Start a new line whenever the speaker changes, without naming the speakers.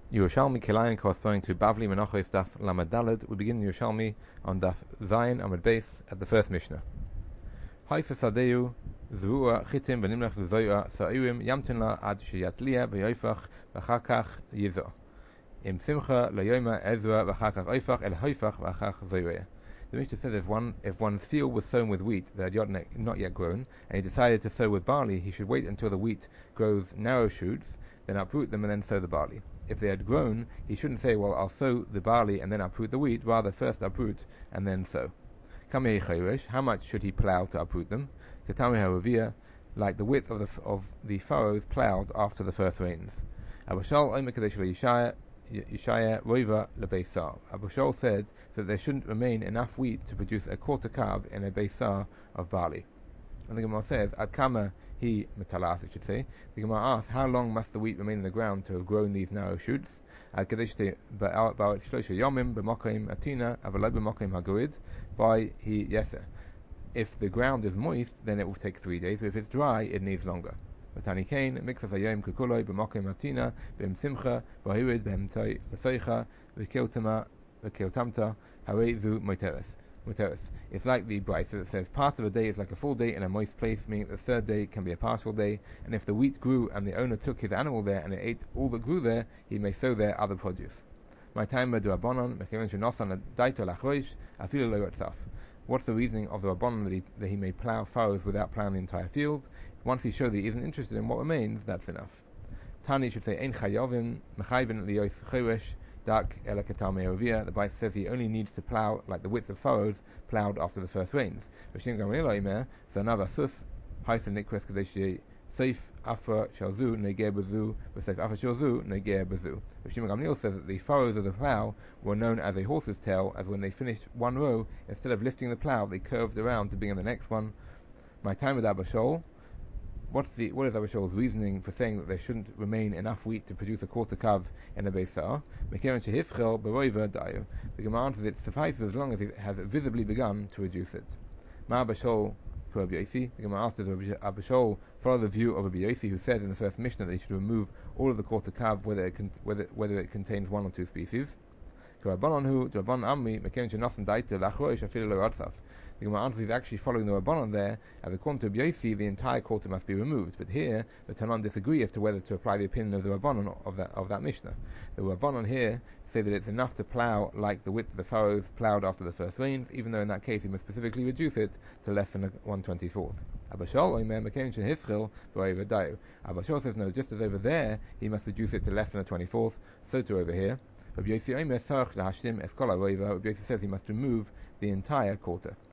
Yerushalmi Kelayan corresponding to Bavli Menachos Daf Lamed Daled. We begin Yerushalmi on Daf Zayin Amud Beis at the first Mishnah. Haifa Sadeu Zua Chitim Benimlech Zoya Sa'irim Yamtin La Ad Sheyatlia V'Yoifach V'Chakach Yizo Im Simcha LaYoma Ezra V'Chakach Oifach El Hoifach V'Chach Zoya. The Mishnah says if one's field was sown with wheat that had not yet grown, and he decided to sow with barley, he should wait until the wheat grows narrow shoots, then uproot them and then sow the barley. If they had grown, he shouldn't say, well, I'll sow the barley and then uproot the wheat, rather first uproot and then sow. How much should he plough to uproot them? Like the width of the furrows ploughed after the first rains. Abushal said that there shouldn't remain enough wheat to produce a quarter kav in a beisar of barley. And the Gemara says, Ad kama he metalas, it should say. The Gemara asks, how long must the wheat remain in the ground to have grown these narrow shoots? By he yeser. If the ground is moist, then it will take 3 days. If it's dry, it needs longer. Matani kain mikvas hayom kukuloi b'makom atina b'im simcha v'hirid b'im t'oicha v'keotamta harezu moiteres. It's like the Brisa that says part of a day is like a full day in a moist place, meaning the third day can be a partial day. And if the wheat grew and the owner took his animal there and it ate all that grew there, he may sow there other produce. What's the reasoning of the Rabbanon that he may plough furrows without ploughing the entire field? Once he showed that he isn't interested in what remains, that's enough. Tani should say Ein chayovin mechayvin liyos choresh dak ela ketar me'ovia. The Bible says he only needs to plough like the width of furrows ploughed after the first rains. Rishim Gamliel Omer Zanav Asus Haisen Nikres Kadesh Seif Afra Shalzu Neger Bazu Seif Afra Shalzu Neger Bazu. Rishim Gamliel says that the furrows of the plough were known as a horse's tail, as when they finished one row, instead of lifting the plough, they curved around to begin the next one. My time with Abba Shaul. What is Abba Shaul's reasoning for saying that there shouldn't remain enough wheat to produce a quarter kav in a beisar? The Gemara answers it suffices as long as it has visibly begun to reduce it. Ma Abba Shaul for Rabbi Yosi. The Gemara asks, does Abba Shaul follow the view of Rabbi Yosi, who said in the first Mishnah that he should remove all of the quarter kav whether it contains one or two species? The Gemara answers he's actually following the Rabbanon there, and according to Rabbi Yosi, the entire quarter must be removed. But here, the Tanan disagree as to whether to apply the opinion of the Rabbanon of that Mishnah. The Rabbanon here say that it's enough to plough like the width of the furrows ploughed after the first rains, even though in that case he must specifically reduce it to less than 1/24. Abba Shaul says no, just as over there he must reduce it to less than 1/24, so too over here. Rabbi Yosi says he must remove the entire quarter.